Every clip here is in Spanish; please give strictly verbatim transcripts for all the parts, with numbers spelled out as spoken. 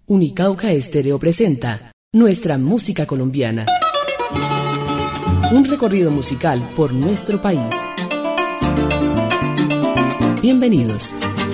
Unicauca Estéreo presenta Nuestra Música Colombiana. Un recorrido musical por nuestro país. Bienvenidos.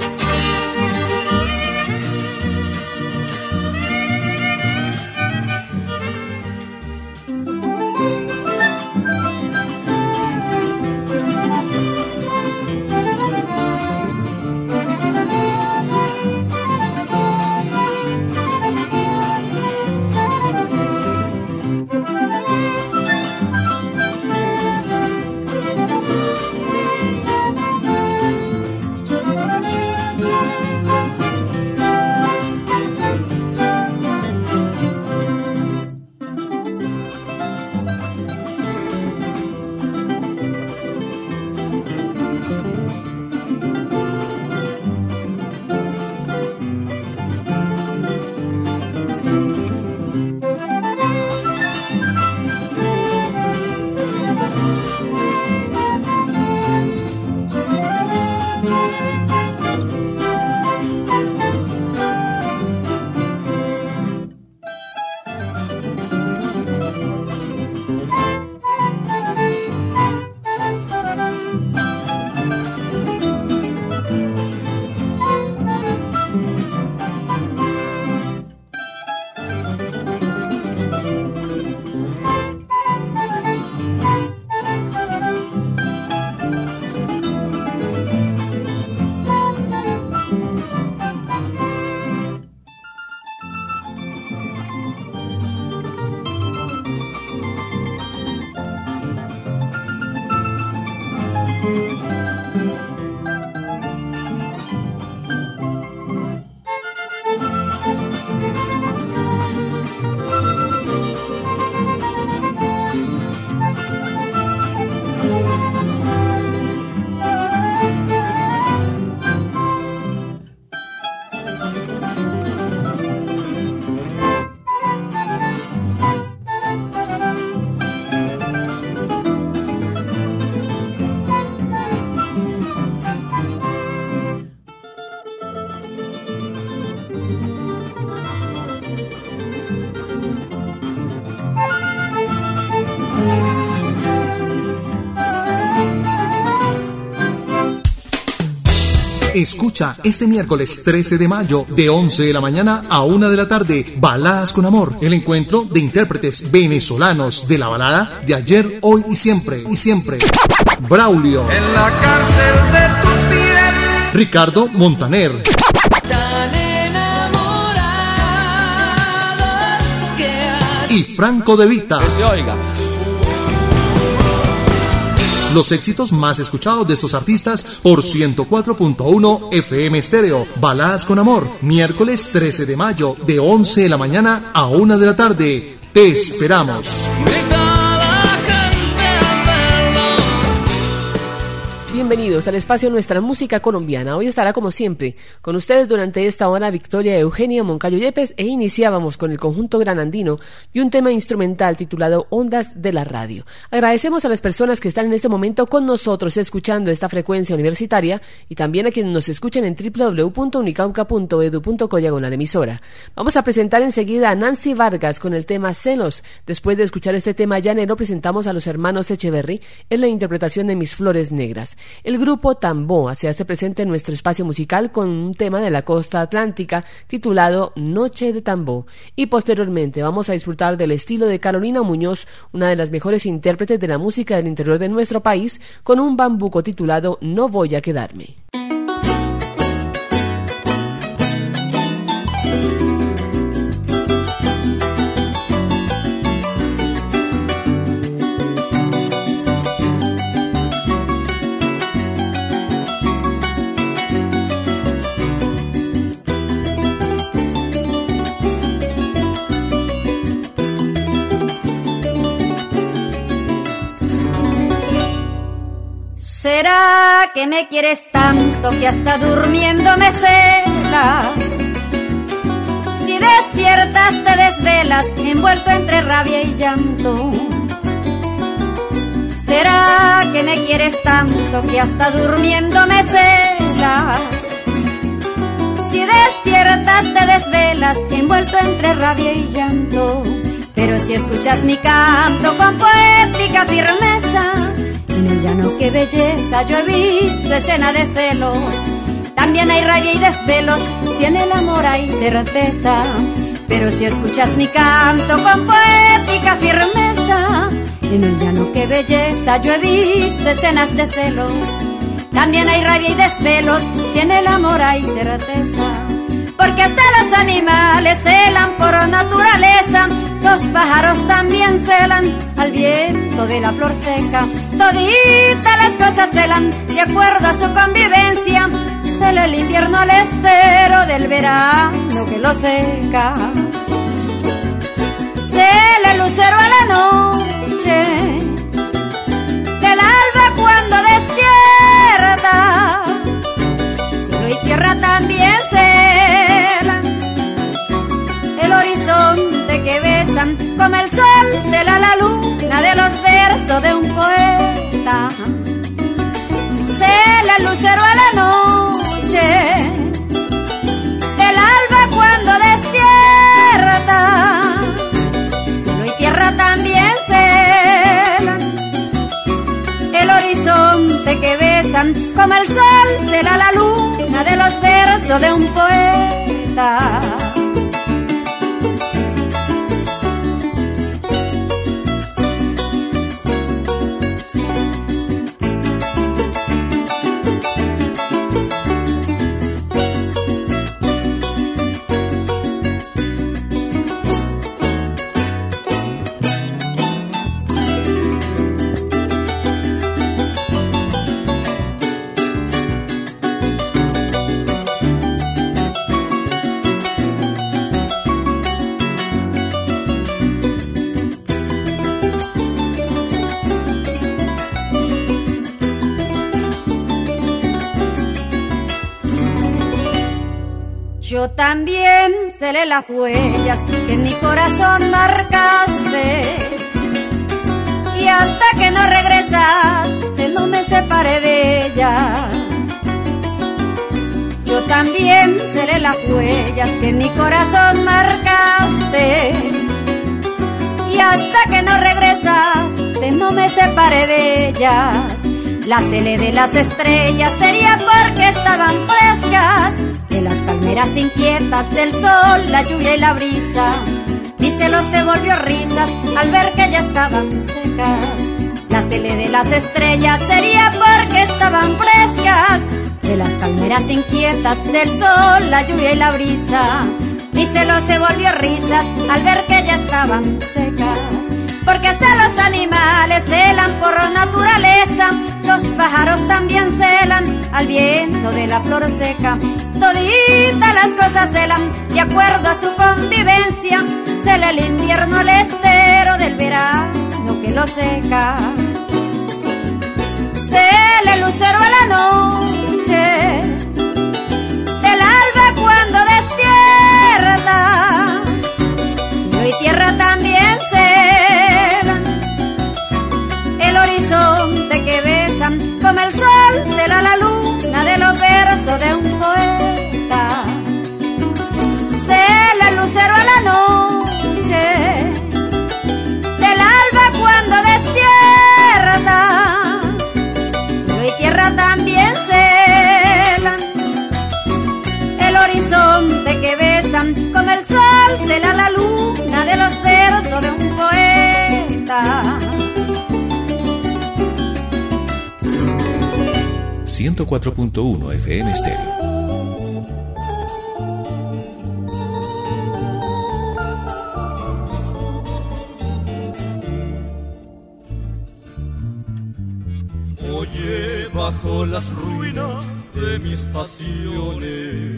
Escucha este miércoles trece de mayo de once de la mañana a una de la tarde Baladas con Amor, el encuentro de intérpretes venezolanos de la balada de ayer, hoy y siempre, y siempre. Braulio, en la cárcel de tu piel, Ricardo Montaner, tan enamorados que y Franco De Vita. que se oiga. Los éxitos más escuchados de estos artistas por ciento cuatro punto uno F M Estéreo. Baladas con Amor, miércoles trece de mayo de once de la mañana a una de la tarde. Te esperamos. Bienvenidos al espacio Nuestra Música Colombiana. Hoy estará como siempre con ustedes durante esta hora Victoria Eugenia Moncayo Yepes, e iniciábamos con el conjunto granandino y un tema instrumental titulado Ondas de la Radio. Agradecemos a las personas que están en este momento con nosotros escuchando esta frecuencia universitaria y también a quienes nos escuchan en doble u doble u doble u punto unicauca punto edu punto co diagonal emisora. Vamos a presentar enseguida a Nancy Vargas con el tema Celos. Después de escuchar este tema llanero presentamos a los hermanos Echeverry en la interpretación de Mis Flores Negras. El grupo Tambó se hace presente en nuestro espacio musical con un tema de la costa atlántica titulado Noche de Tambó. Y posteriormente vamos a disfrutar del estilo de Carolina Muñoz, una de las mejores intérpretes de la música del interior de nuestro país, con un bambuco titulado No Voy a Quedarme. ¿Será que me quieres tanto que hasta durmiendo me celas? Si despiertas te desvelas, envuelto entre rabia y llanto. ¿Será que me quieres tanto que hasta durmiendo me celas? Si despiertas te desvelas, envuelto entre rabia y llanto. Pero si escuchas mi canto con poética firmeza, en el llano qué belleza yo he visto escena de celos. También hay rabia y desvelos, si en el amor hay certeza. Pero si escuchas mi canto con poética firmeza, en el llano qué belleza yo he visto escenas de celos. También hay rabia y desvelos, si en el amor hay certeza. Porque hasta los animales celan por naturaleza, los pájaros también celan al viento de la flor seca. Toditas las cosas celan de acuerdo a su convivencia. Cela el invierno al estero del verano que lo seca. Cela el lucero a la noche del alba cuando despierta. Cielo y tierra también celan el horizonte que besan, como el sol cela la luna de los versos de un poeta. Cela el lucero a la noche del alba cuando despierta. Cielo y tierra también celan el horizonte que besan, como el sol cela la luna de los versos de un poeta. Yo también celé las huellas que en mi corazón marcaste, y hasta que no regresaste no me separé de ellas. Yo también celé las huellas que en mi corazón marcaste, y hasta que no regresaste no me separé de ellas. La celé de las estrellas sería porque estaban frescas, de las palmeras inquietas, del sol, la lluvia y la brisa. Mi celo se volvió risas al ver que ya estaban secas. La celé de las estrellas sería porque estaban frescas, de las palmeras inquietas, del sol, la lluvia y la brisa. Mi celo se volvió risas al ver que ya estaban secas. Porque hasta los animales celan por naturaleza, los pájaros también celan al viento de la flor seca. Toditas las cosas celan de acuerdo a su convivencia. Cela el invierno al estero del verano que lo seca. Cela el lucero a la noche del alba cuando despierta. Cielo y tierra también celan el horizonte que besan, como el sol cela la luna de los versos de un poeta. Cela el lucero a la noche del alba cuando despierta. Cielo y tierra también celan el horizonte que besan, como el sol cela la luna de los versos de un poeta. ciento cuatro punto uno F M Stereo. Oye, bajo las ruinas de mis pasiones,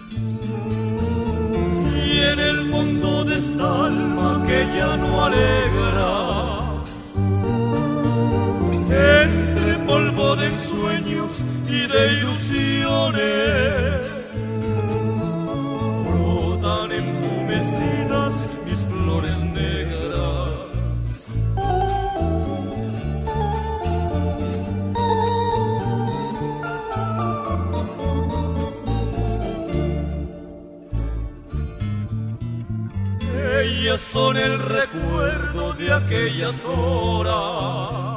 y en el fondo de esta alma que ya no alegra, entre polvo de ensueños y de ilusiones, brotan entumecidas mis flores negras. Ellas son el recuerdo de aquellas horas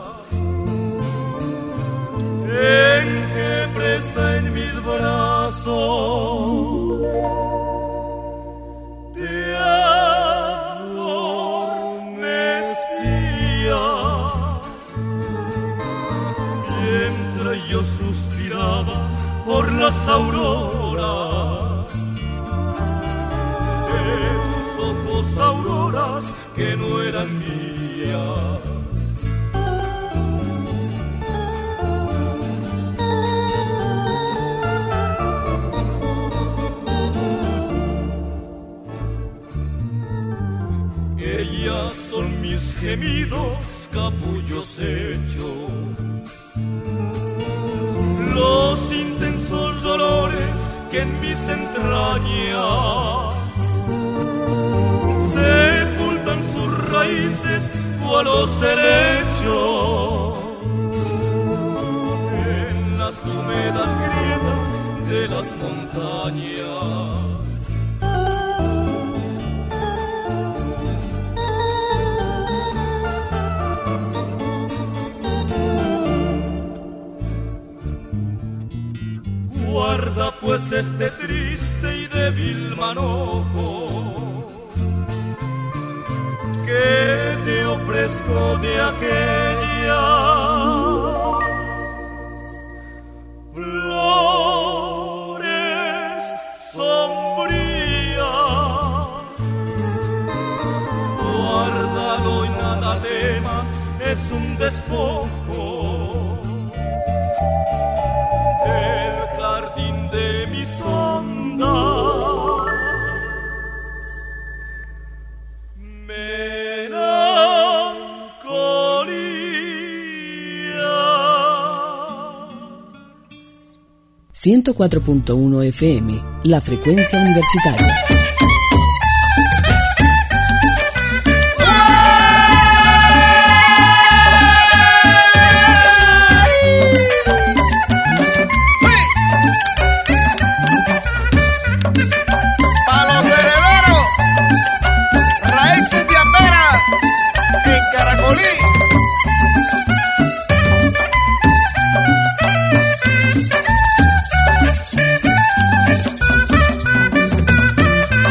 en que presa en mis brazos te adormecía, mientras yo suspiraba por las auroras de tus ojos, auroras que no eran mías. Ellas son mis gemidos, capullos hechos, los intensos dolores que en mis entrañas sepultan sus raíces cual los helechos en las húmedas grietas de las montañas. Guarda pues este triste y débil manojo que te ofrezco de aquellas flores sombrías. Guárdalo y nada temas, es un despojo del jardín de mis ondas. ciento cuatro punto uno F M, la frecuencia universitaria. Caracolí.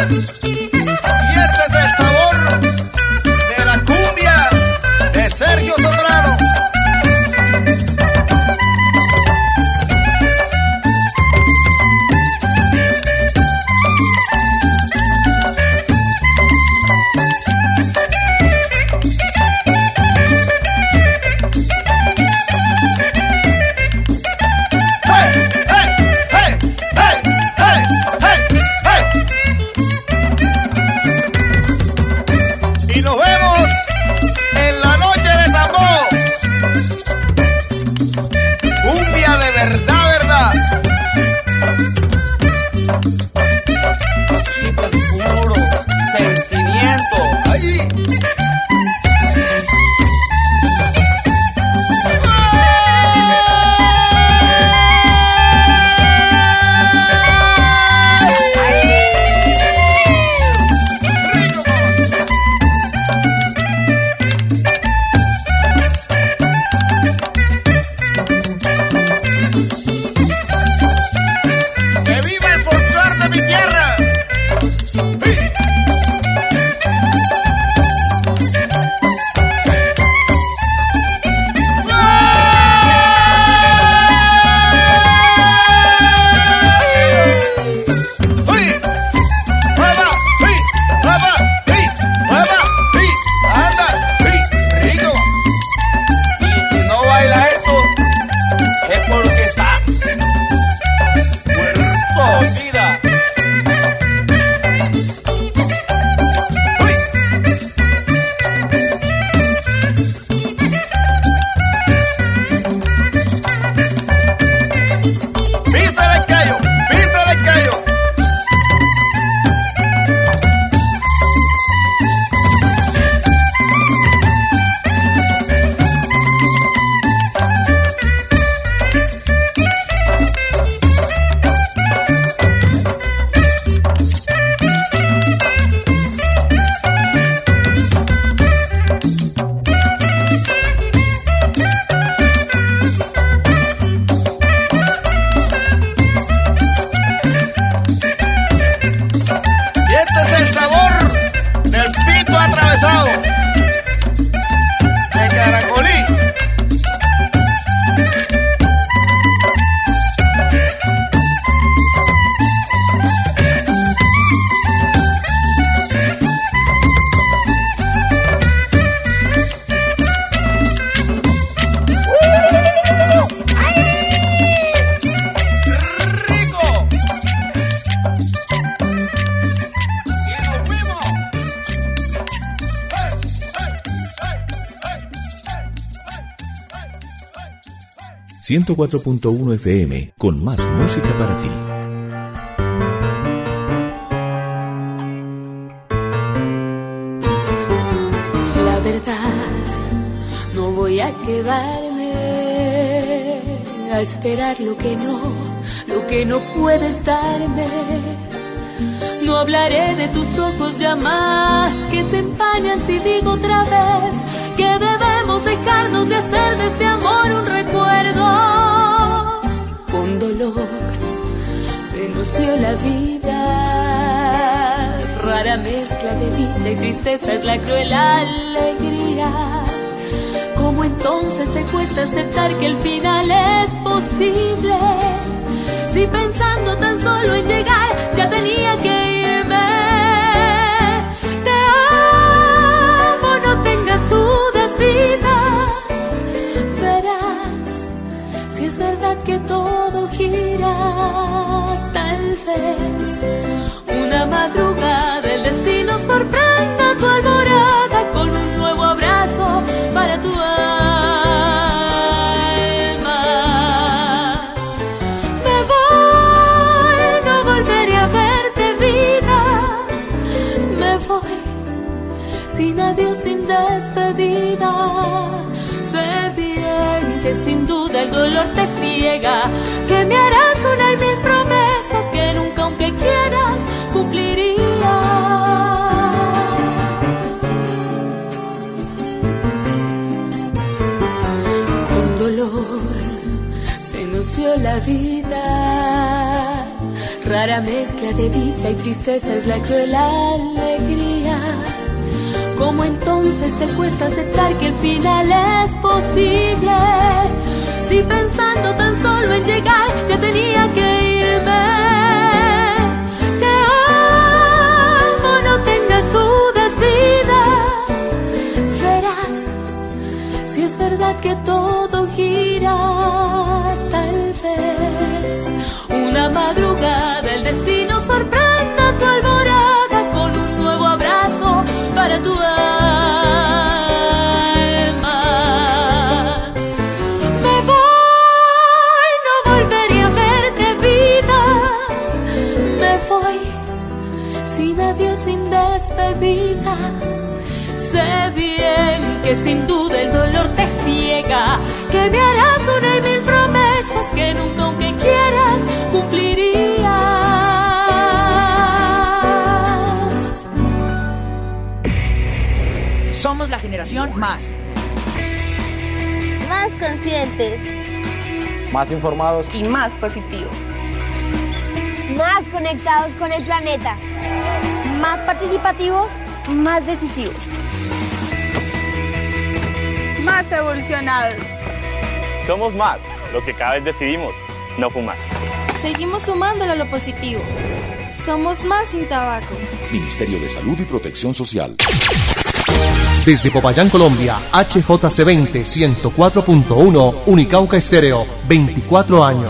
pesado. El caracolí. ciento cuatro punto uno F M, con más música para ti. La verdad, no voy a quedarme a esperar lo que no, lo que no puedes darme. No hablaré de tus ojos ya más, que se empañan si digo otra vez que debemos dejarnos de hacer de ese amor un recuerdo. Con dolor se nos dio la vida, rara mezcla de dicha y tristeza es la cruel alegría. ¿Cómo entonces te cuesta aceptar que el final es posible? Si pensando tan solo en llegar ya tenía que irme. Te amo, no tengas dudas, vida. Verás si es verdad que todo gira. Tal vez una madrugada el destino sorprenda tu alborada con un nuevo abrazo para tu alma. Me voy, no volveré a verte, vida. Me voy sin adiós, sin despedida. Sé bien que sin duda el dolor te ciega, que me harás una y mil promesas que nunca aunque quieras cumplirías. Con dolor se nos dio la vida, rara mezcla de dicha y tristeza es la cruel alegría. ¿Cómo entonces te cuesta aceptar que el final es posible? Si pensando tan solo en llegar ya tenía que irme. Te amo, no tengas dudas, vida. Verás si es verdad que todo gira. Tal vez una madrugada el destino sorprenda tu alborada con un nuevo abrazo para tu alma. Me voy, no volveré a verte, vida. Me voy sin adiós, sin despedida. Sé bien que sin duda el dolor te ciega, que me harás una y mil promesas que nunca aunque quieras cumplirías. Somos la generación más. Más conscientes. Más informados. Y más positivos. Más conectados con el planeta. Más participativos. Más decisivos. Más evolucionados. Somos más los que cada vez decidimos no fumar. Seguimos sumándolo a lo positivo. Somos más sin tabaco. Ministerio de Salud y Protección Social. Desde Popayán, Colombia, H J C veinte, ciento cuatro punto uno, Unicauca Estéreo, veinticuatro años.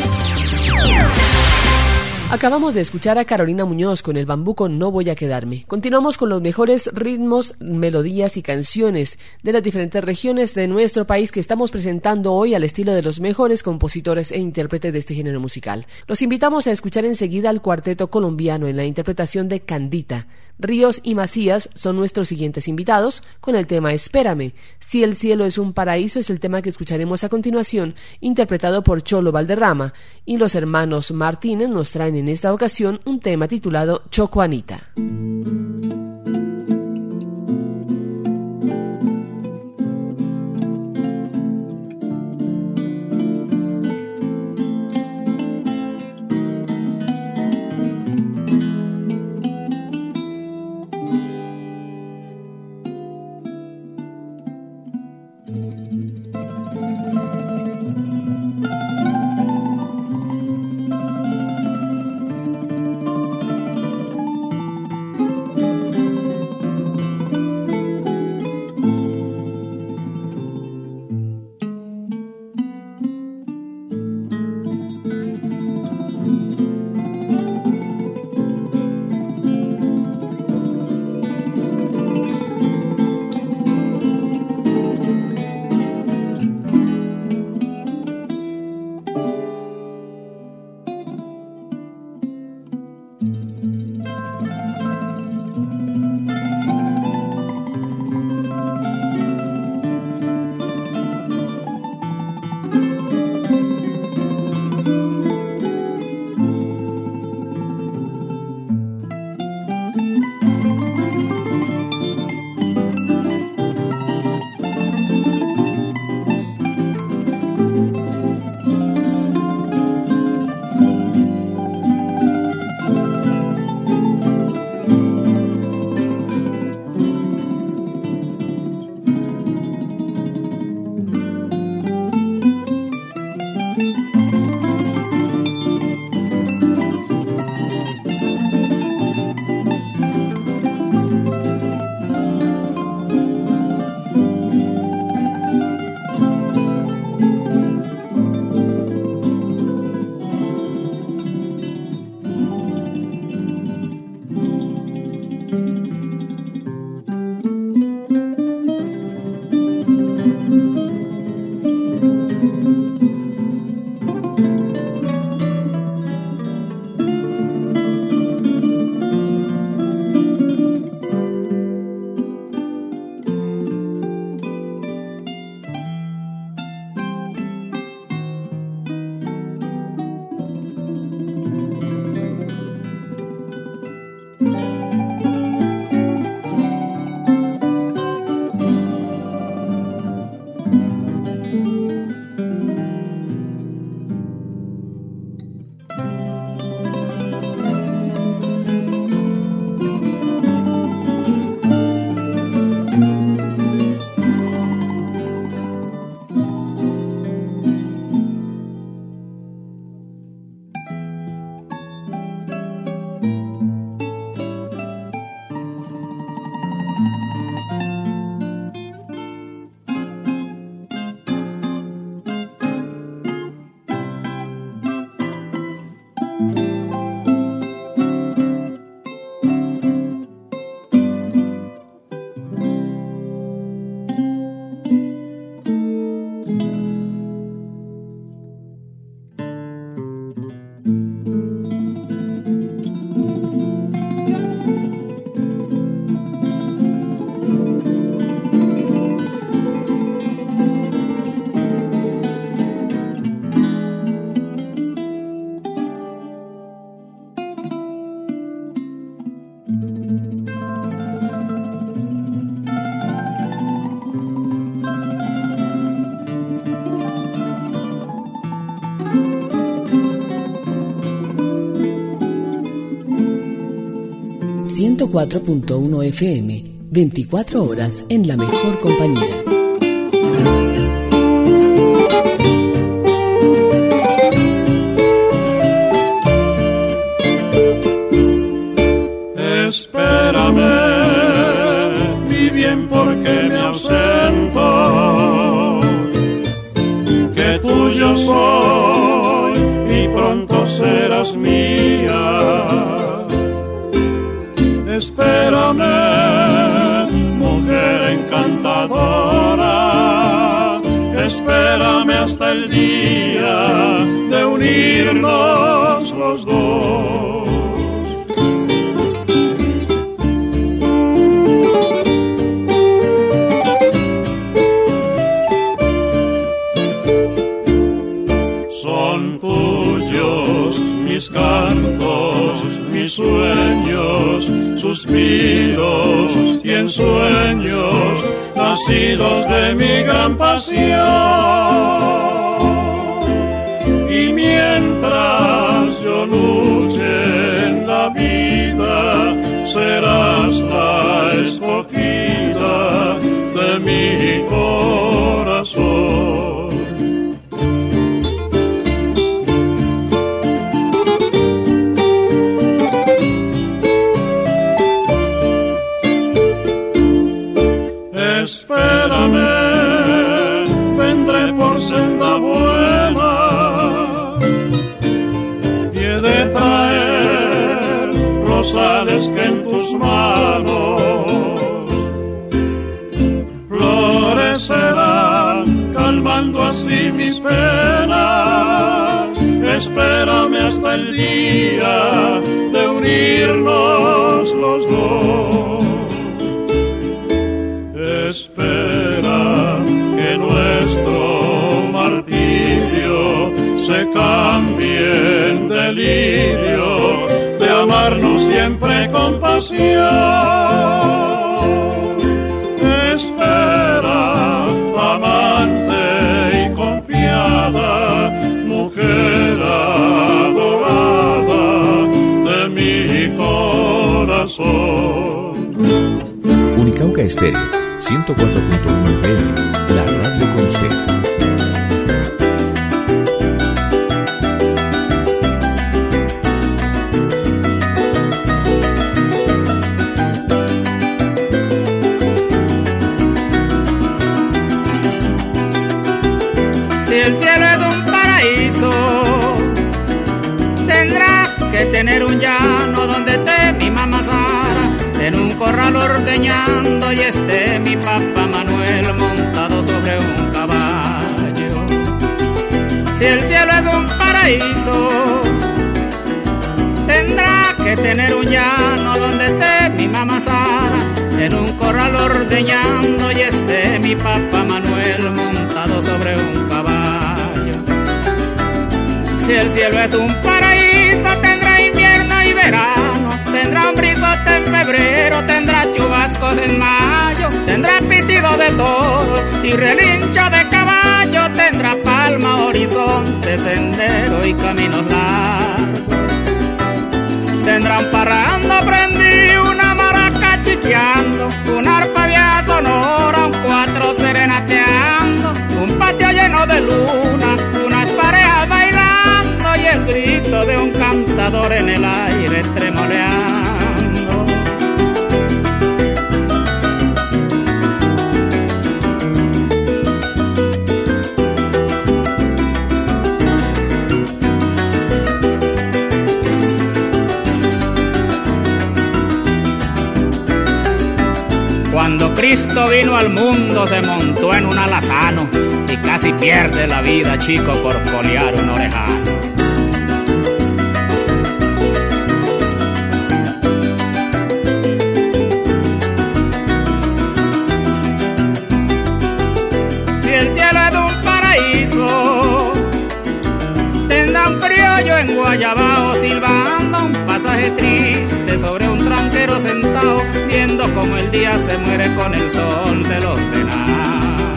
Acabamos de escuchar a Carolina Muñoz con el bambuco No Voy a Quedarme. Continuamos con los mejores ritmos, melodías y canciones de las diferentes regiones de nuestro país que estamos presentando hoy al estilo de los mejores compositores e intérpretes de este género musical. Los invitamos a escuchar enseguida al cuarteto colombiano en la interpretación de Candita. Ríos y Macías son nuestros siguientes invitados con el tema Espérame. Si el cielo es un paraíso es el tema que escucharemos a continuación, interpretado por Cholo Valderrama, y los hermanos Martínez nos traen en esta ocasión un tema titulado Chocoanita. ciento cuatro punto uno F M, veinticuatro horas en la mejor compañía. Espérame, mi bien, porque me ausento, que tuyo soy y pronto serás mía. Espérame, mujer encantadora, espérame hasta el día de unirnos los dos. Mis cantos, mis sueños, suspiros y ensueños, nacidos de mi gran pasión. Y mientras yo luche en la vida, serás la escogida de mi corazón. Espérame, vendré por senda buena y he de traer rosales que en tus manos florecerán, calmando así mis penas. Espérame hasta el día de unirnos los dos. Espera que nuestro martirio se cambie en delirio de amarnos siempre con pasión. Espera, amante y confiada, mujer adorada de mi corazón. Unicauca Estéreo ciento cuatro punto uno F M, la radio con usted. Si el cielo es un paraíso, tendrá que tener un llano donde esté mi mamá Sara, en un corral ordeñando, y esté mi papá Manuel montado sobre un caballo. Si el cielo es un paraíso, tendrá que tener un llano donde esté mi mamá Sara, en un corral ordeñando, y esté mi papá Manuel montado sobre un caballo. Si el cielo es un paraíso, tendrá invierno y verano, tendrá un brisote en febrero, tendrá chubascos en mayo, tendrá pitido de toro y relincho de caballo, tendrá palma, horizonte, sendero y caminos largos. Tendrá un parrando prendido, una maraca chicheando, una arpa vieja sonora, un cuatro serenateando, un patio lleno de luna, unas parejas bailando y el grito de un cantador en el aire tremoleando. Cuando Cristo vino al mundo se montó en un alazano y casi pierde la vida, chico, por colear un orejano. Si el cielo es un paraíso, tendrá un criollo en Guayabao silbando un pasaje triste sobre un tranquero sentado, viendo como el día se muere con el sol de los penados.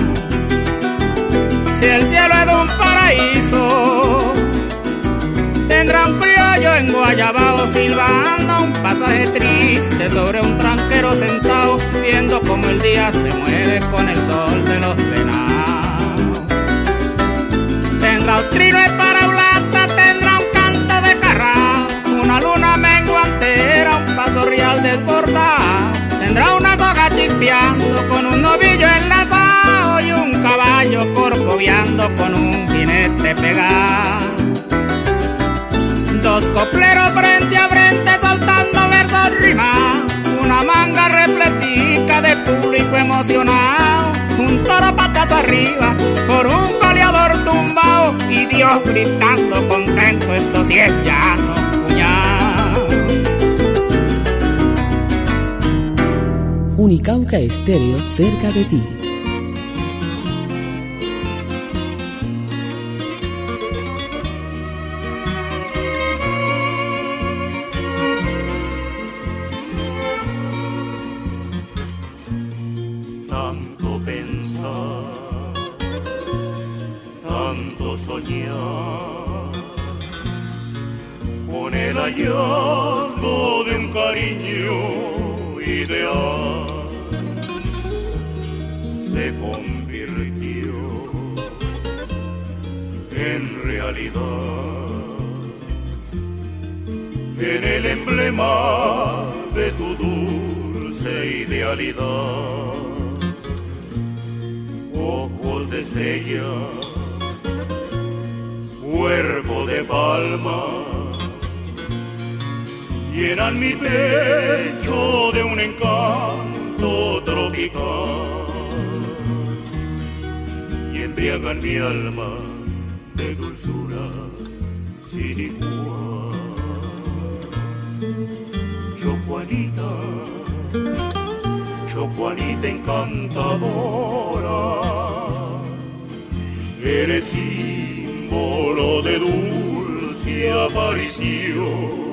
Si el cielo es un paraíso, tendrá un criollo yo en Guayabao silbando un pasaje triste sobre un tranquero sentado, viendo como el día se mueve con el sol de los venados. Tendrá un trino de paraulata, tendrá un canto de carrao, una luna menguantera, un paso real desbordado. Tendrá una soga chispeando con un novillo enlazado y un caballo corcoviando con un jinete pegado. Dos copleros frente a frente soltando versos rimados, una manga repletica de público emocionado, un toro patas arriba por un goleador tumbado y Dios gritando contento, esto sí es llano, cuñado. Unicauca Estéreo, cerca de ti. Tanto pensar, tanto soñar, con el hallazgo de un cariño ideal, se convirtió en realidad, en el emblema de tu dulce idealidad. Ojos de estrella, cuerpo de palma, llenan mi pecho de un encanto tropical y embriagan mi alma de dulzura sin igual. Yo, Juanita, yo, Juanita encantadora, eres símbolo de dulce aparición.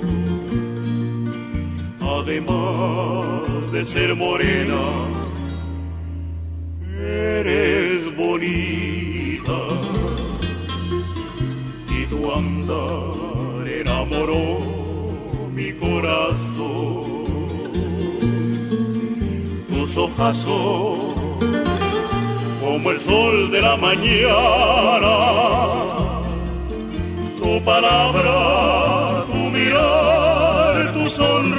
Además de ser morena, eres bonita y tu andar enamoró mi corazón. Tus ojazos como el sol de la mañana, tu palabra, tu mirar, tu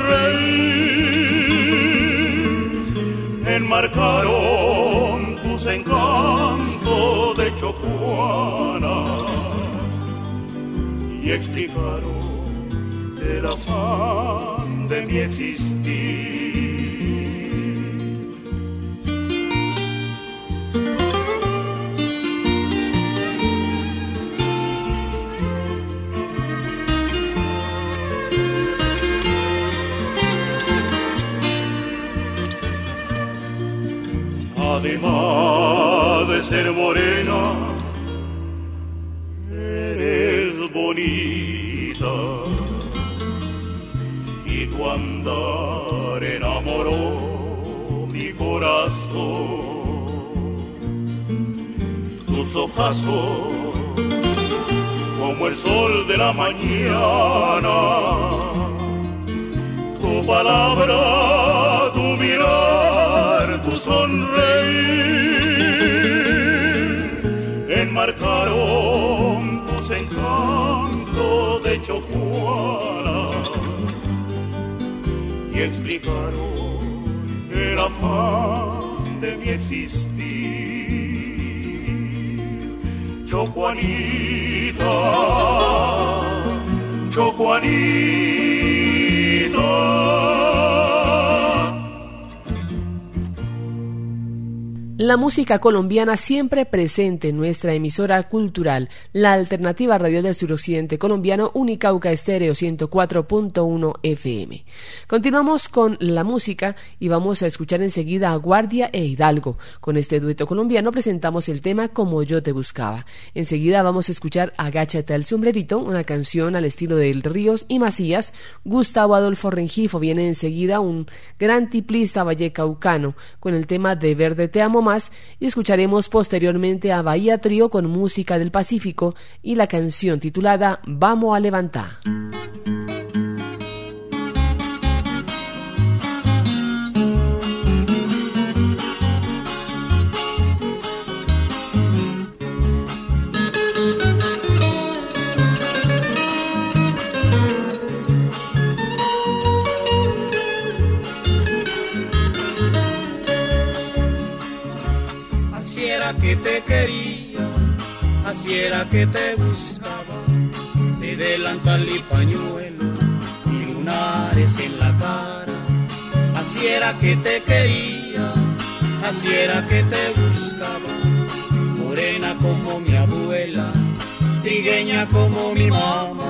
sonreír, enmarcaron tus encantos de chocuana y explicaron el afán de mi existir. Además de ser morena, eres bonita y tu andar enamoró mi corazón. Tus ojazos como el sol de la mañana, tu palabra, tu mirar, tu sonreír, enmarcaron tus encantos de chocuana y explicaron el afán de mi existir. Chocuanita, Chocuanita. La música colombiana siempre presente en nuestra emisora cultural, la alternativa radial del suroccidente colombiano, Unicauca Estéreo ciento cuatro punto uno F M. Continuamos con la música y vamos a escuchar enseguida a Guardia e Hidalgo. Con este dueto colombiano presentamos el tema Como yo te buscaba. Enseguida vamos a escuchar Agáchate al sombrerito, una canción al estilo de Ríos y Macías. Gustavo Adolfo Rengifo viene enseguida, un gran tiplista vallecaucano, con el tema De Verde te amo más y escucharemos posteriormente a Bahía Trío con música del Pacífico y la canción titulada Vamos a levantar. Que te quería, así era que te buscaba, de delantal y pañuelo y lunares en la cara. Así era que te quería, así era que te buscaba, morena como mi abuela, trigueña como mi mamá.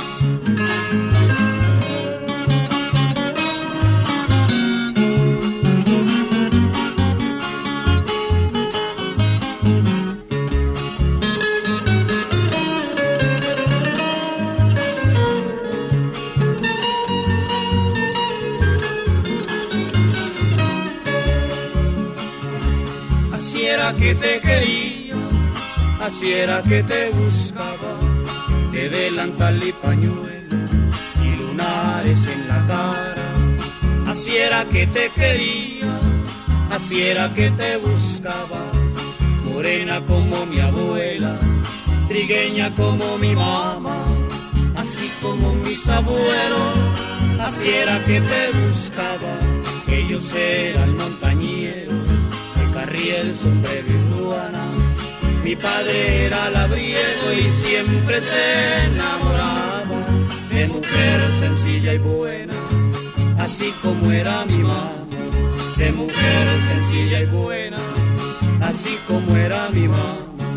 Que te quería, así era que te buscaba, de delantal y pañuelo y lunares en la cara. Así era que te quería, así era que te buscaba, morena como mi abuela, trigueña como mi mamá. Así como mis abuelos, así era que te buscaba, ellos eran montañeros, Carriel, sombrero y ruana. Mi padre era labriego y siempre se enamoraba de mujer sencilla y buena, así como era mi mamá. De mujer sencilla y buena, así como era mi mamá.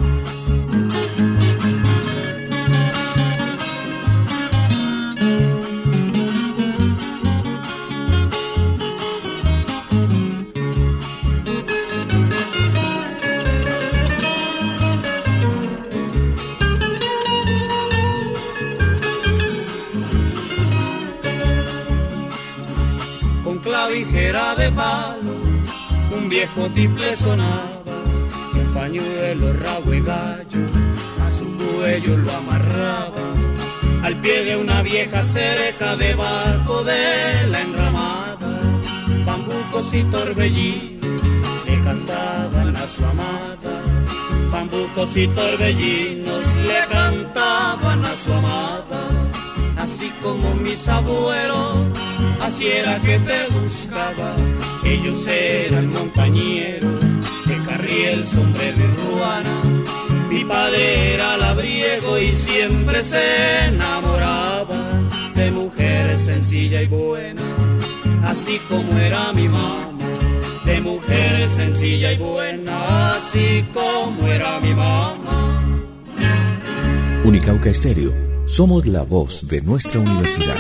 Clavijera de palo, un viejo tiple sonaba, un pañuelo, rabo y gallo, a su cuello lo amarraba, al pie de una vieja cerca debajo de la enramada, bambucos y torbellinos le cantaban a su amada, bambucos y torbellinos le cantaban a su amada. Así como mis abuelos, así era que te buscaba, ellos eran montañeros, de Carriel, sombrero y ruana. Mi padre era labriego y siempre se enamoraba de mujer sencilla y buena, así como era mi mamá. De mujer sencilla y buena, así como era mi mamá. Unicauca Estéreo, somos la voz de nuestra universidad.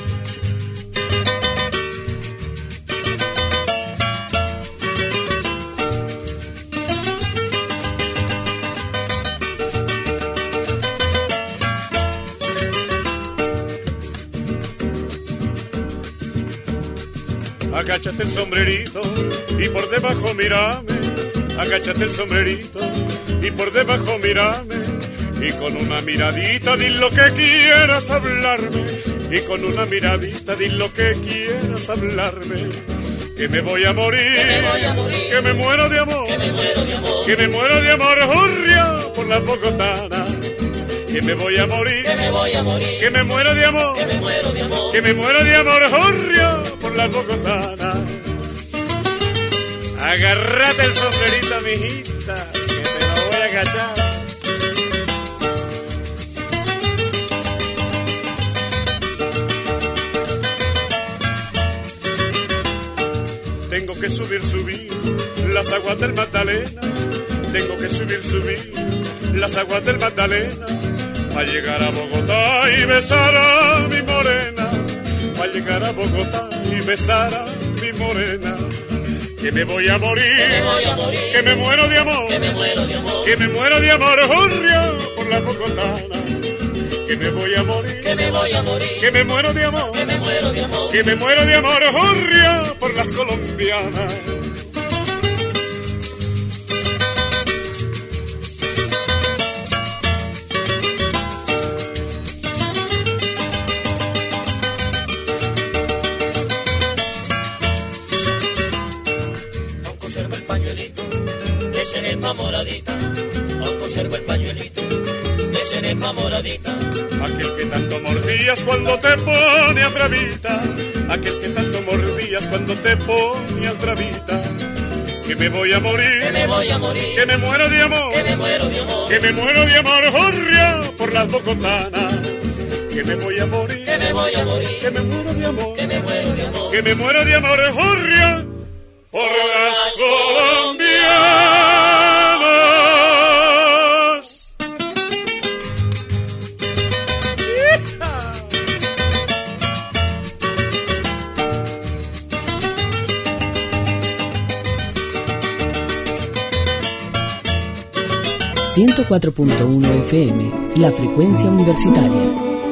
Agáchate el sombrerito y por debajo mírame, agáchate el sombrerito y por debajo mírame, y con una miradita di lo que quieras hablarme, y con una miradita di lo que quieras hablarme, que me voy a morir, que me, voy a morir, que me muero de amor, que me muero de amor, que me muero de amor, hurria, por las bogotanas. Que me voy a morir, que me voy a morir, que me muero de amor, que me muero de amor, que me muero de amor, hurria, por las bogotanas. Agárrate el sombrerito, mijita, que te lo voy a agachar. Tengo que subir, subir las aguas del Magdalena, tengo que subir, subir las aguas del Magdalena, para llegar a Bogotá y besar a mi morena, para llegar a Bogotá y besar a mi morena. Que me voy a morir, que me, voy a morir, que me muero de amor, que me muero de amor, que me muero de amor, hurria, por la bogotana. Que me voy a morir, que me voy a morir, que me muero de amor, que me muero de amor, que me muero de amor, hurria, por las colombianas. pañuelito de cenepa moradita, aún conservo el pañuelito de cenepa moradita. Aquel que tanto mordías cuando te ponías bravita, aquel que tanto mordías cuando te ponías bravita. Que me voy a morir, que me voy a morir, que me muero de amor, que me muero de amor, que me muero de amor, jorria, por las bocotanas. Que me voy a morir, que me voy a morir, que me muero de amor, que me muero de amor, que me muero de amor, jorria, por las colombianas. ciento cuatro punto uno F M, la frecuencia universitaria.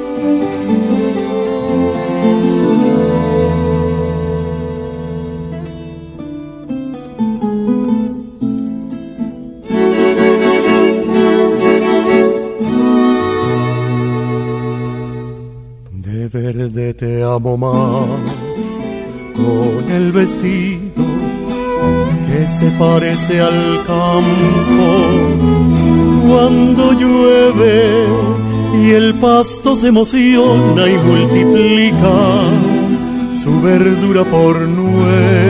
De verde te amo más, con el vestido que se parece al campo cuando llueve y el pasto se emociona y multiplica su verdura por nueve,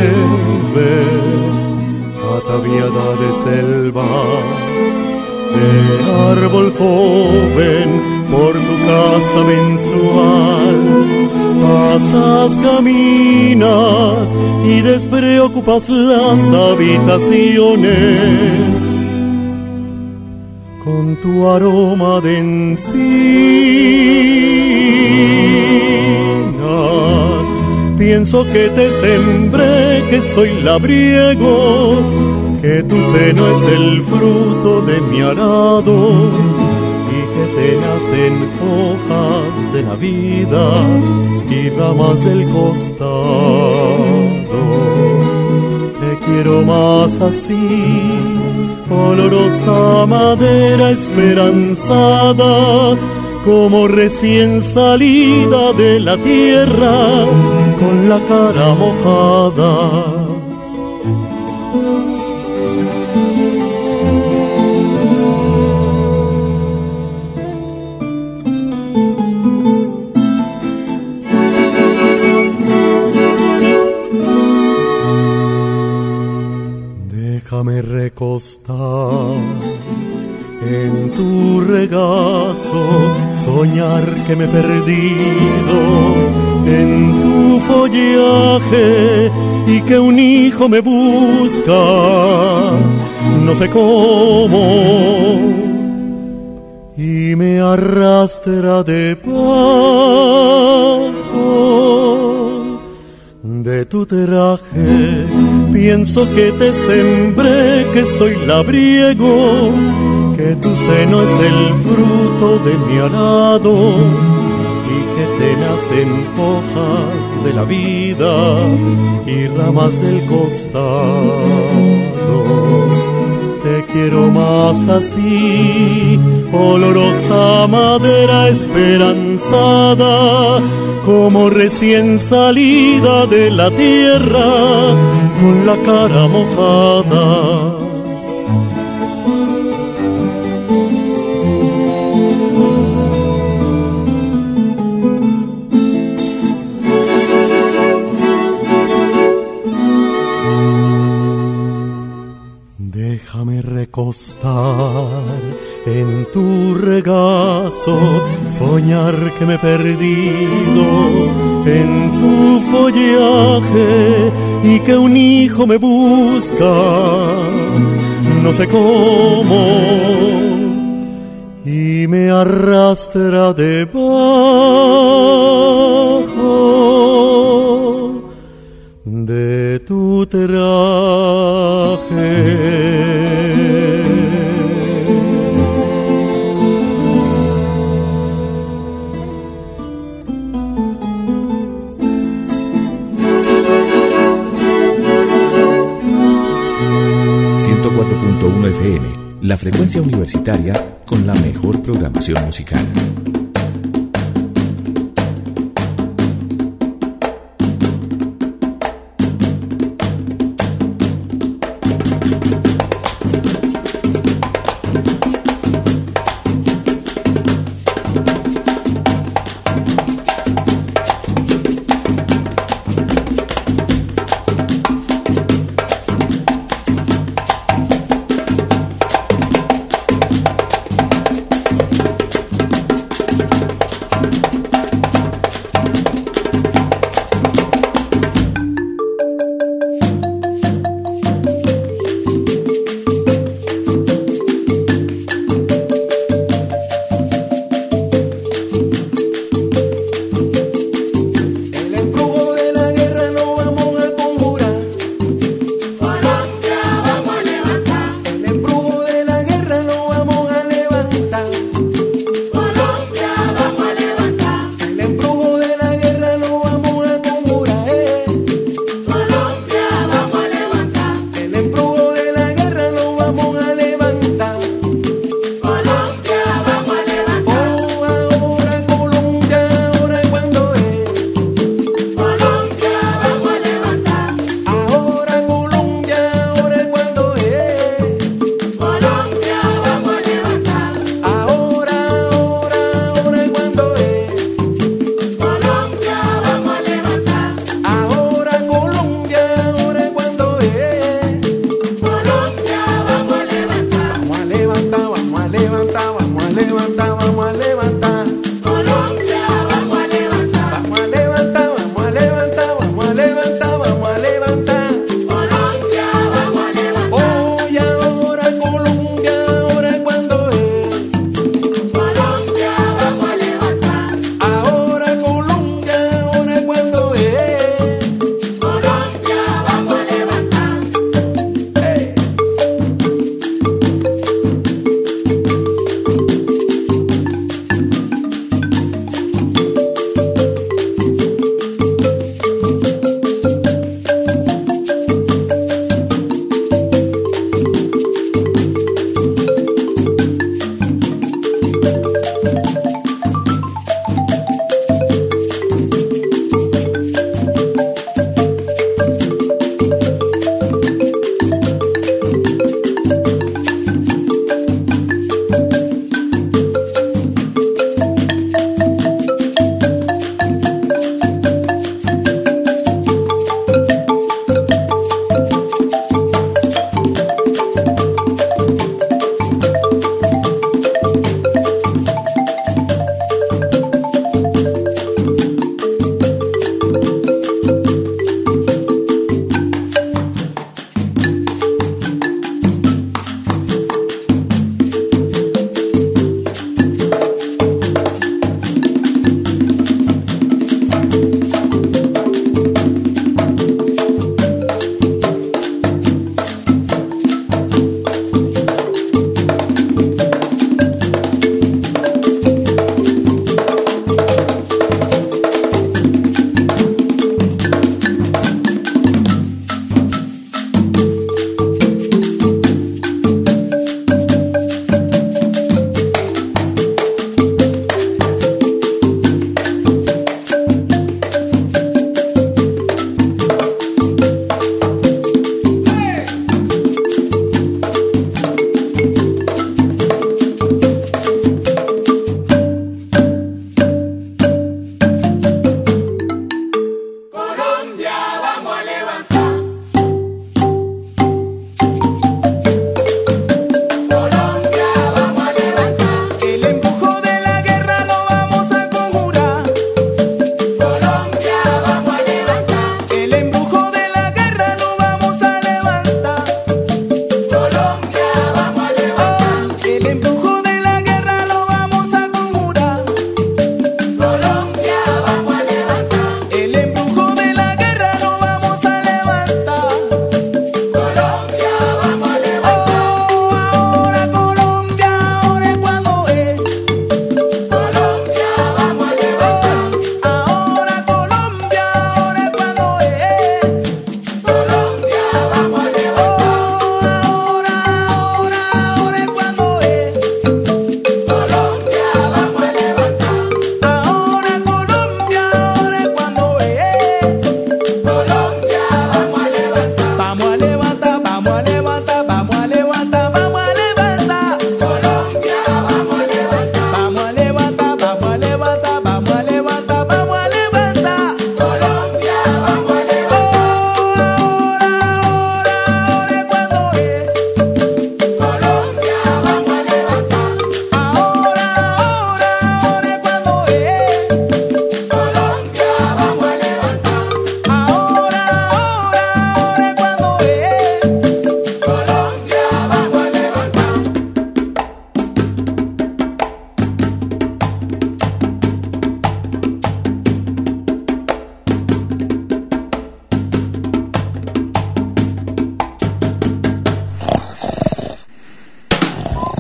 ataviada de selva, de árbol joven por tu casa mensual. Pasas, caminas y despreocupas las habitaciones con tu aroma de encinas. Pienso que te sembré, que soy labriego, que tu seno es el fruto de mi arado y que te nacen hojas de la vida y ramas del costado. Te quiero más así, olorosa madera esperanzada, como recién salida de la tierra, con la cara mojada. Déjame recostar en tu regazo, soñar que me he perdido en tu follaje y que un hijo me busca, no sé cómo, y me arrastra debajo de tu traje. Pienso que te sembré, que soy labriego, que tu seno es el fruto de mi arado y que te nacen hojas de la vida y ramas del costado. Te quiero más así, olorosa madera esperanzada, como recién salida de la tierra, con la cara mojada. Déjame recostar en tu regazo, soñar que me he perdido en tu follaje y que un hijo me busca, no sé cómo, y me arrastra debajo de tu traje. ciento cuatro punto uno F M, la frecuencia universitaria con la mejor programación musical.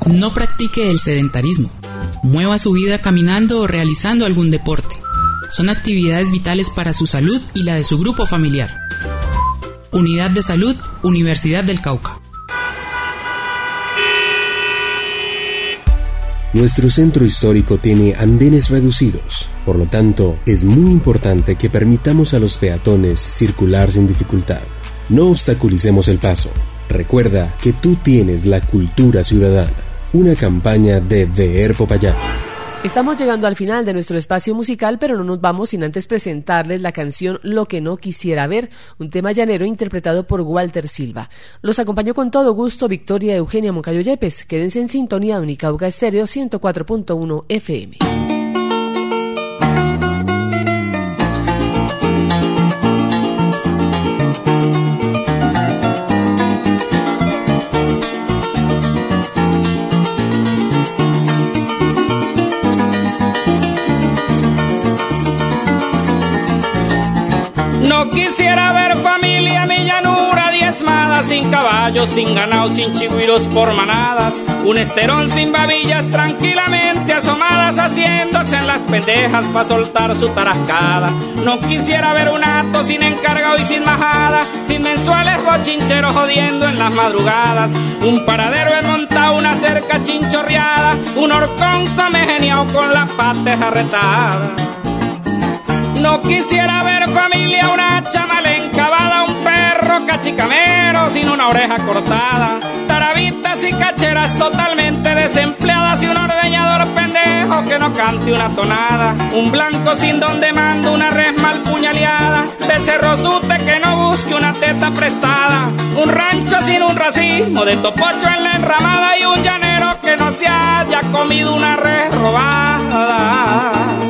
No practique el sedentarismo. Mueva su vida caminando o realizando algún deporte. Son actividades vitales para su salud y la de su grupo familiar. Unidad de Salud, Universidad del Cauca. Nuestro centro histórico tiene andenes reducidos, por lo tanto, es muy importante que permitamos a los peatones circular sin dificultad. No obstaculicemos el paso. Recuerda que tú tienes la cultura ciudadana. Una campaña de V E R Popayán. Estamos llegando al final de nuestro espacio musical, pero no nos vamos sin antes presentarles la canción Lo que no quisiera ver, un tema llanero interpretado por Walter Silva. Los acompañó con todo gusto Victoria Eugenia Moncayo Yepes. Quédense en sintonía de Unicauca Estéreo ciento cuatro punto uno F M. No quisiera ver familia, mi llanura diezmada, sin caballos, sin ganado, sin chigüiros por manadas, un esterón sin babillas tranquilamente asomadas, haciéndose en las pendejas pa' soltar su tarascada. No quisiera ver un hato sin encargado y sin majada, sin mensuales bochincheros jodiendo en las madrugadas, un paradero enmontado, una cerca chinchorreada, un horcón comegeniao con las patas arretadas. No quisiera ver familia, una chamala encabada, un perro cachicamero sin una oreja cortada, tarabitas y cacheras totalmente desempleadas y un ordeñador pendejo que no cante una tonada, un blanco sin donde mando, una res mal puñaleada, becerrosute que no busque una teta prestada, un rancho sin un racimo de topocho en la enramada y un llanero que no se haya comido una res robada.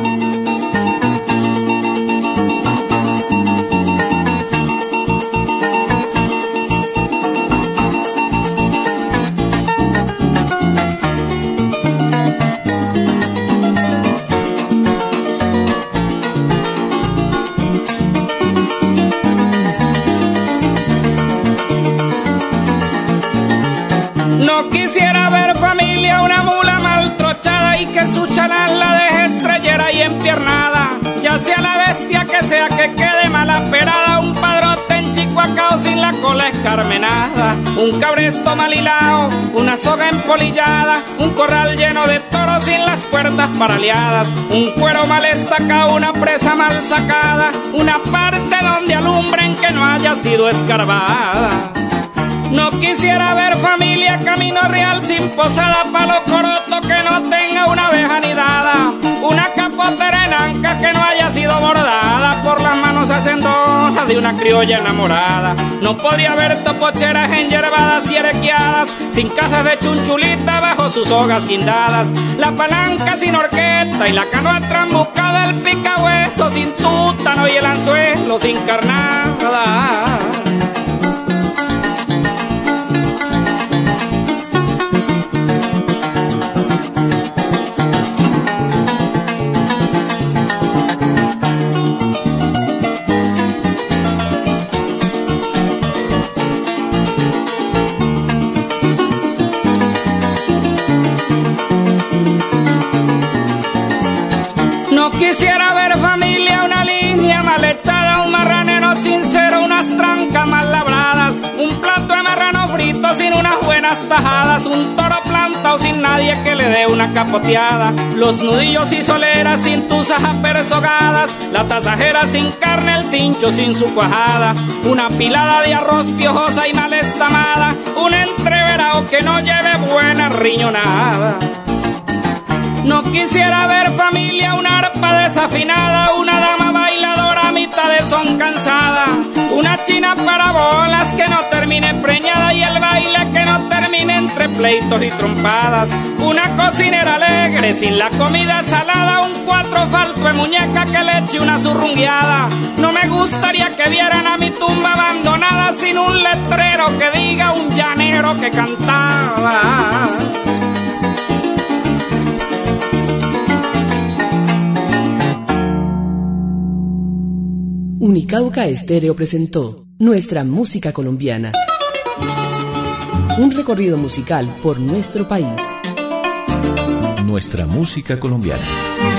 No quisiera ver familia, una mula maltrochada y que su chalán la deje estrellera y empiernada, ya sea la bestia que sea que quede malaperada, un padrote en chicuacao sin la cola escarmenada, un cabresto mal hilao, una soga empolillada, un corral lleno de toros sin las puertas paraleadas, un cuero mal estacado, una presa mal sacada, una parte donde alumbren que no haya sido escarbada. No quisiera ver familia, camino real sin posada, palo coroto que no tenga una abeja nidada, una capotera en anca que no haya sido bordada por las manos hacendosas de una criolla enamorada. No podría haber topocheras enyerbadas y erequiadas, sin casas de chunchulita bajo sus hogas guindadas, la palanca sin horqueta y la canoa trambucada, el picahueso sin tútano y el anzuelo sin carnada. No quisiera ver familia, una línea mal echada, un marranero sincero, unas trancas mal labradas, un plato de marrano frito sin unas buenas tajadas, un toro plantado sin nadie que le dé una capoteada, los nudillos y soleras sin tusas apersogadas, la tasajera sin carne, el cincho sin su cuajada, una pilada de arroz piojosa y mal estamada, un entreverado que no lleve buena riñonada. No quisiera ver familia, una arpa desafinada, una dama bailadora a mitad de son cansada, una china para bolas que no termine preñada y el baile que no termine entre pleitos y trompadas, una cocinera alegre sin la comida salada, un cuatro falto de muñeca que le eche una zurrungueada. No me gustaría que vieran a mi tumba abandonada sin un letrero que diga un llanero que cantaba. Unicauca Estéreo presentó Nuestra Música Colombiana. Un recorrido musical por nuestro país. Nuestra música colombiana.